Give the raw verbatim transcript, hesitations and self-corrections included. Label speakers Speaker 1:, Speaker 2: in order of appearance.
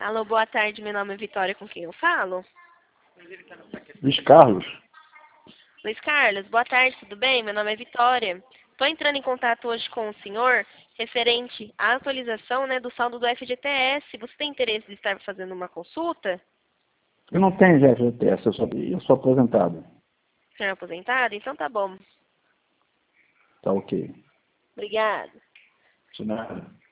Speaker 1: Alô, boa tarde, meu nome é Vitória, com quem eu falo?
Speaker 2: Luiz Carlos.
Speaker 1: Luiz Carlos, boa tarde, tudo bem? Meu nome é Vitória. Estou entrando em contato hoje com o senhor referente à atualização, né, do saldo do F G T S. Você tem interesse de estar fazendo uma consulta?
Speaker 2: Eu não tenho F G T S, eu sou, eu sou aposentado.
Speaker 1: O senhor é aposentado? Então tá bom.
Speaker 2: Tá ok.
Speaker 1: Obrigada.
Speaker 2: De nada.